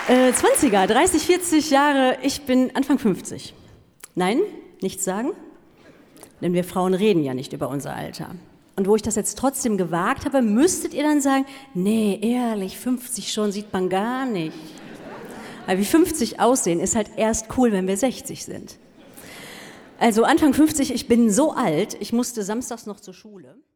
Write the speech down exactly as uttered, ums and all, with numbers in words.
Äh, zwanziger, dreißig, vierzig Jahre, ich bin Anfang fünfzig. Nein, nichts sagen, denn wir Frauen reden ja nicht über unser Alter. Und wo ich das jetzt trotzdem gewagt habe, müsstet ihr dann sagen, nee, ehrlich, fünfzig schon sieht man gar nicht. Weil wie fünfzig aussehen, ist halt erst cool, wenn wir sechzig sind. Also Anfang fünfzig, ich bin so alt, ich musste samstags noch zur Schule.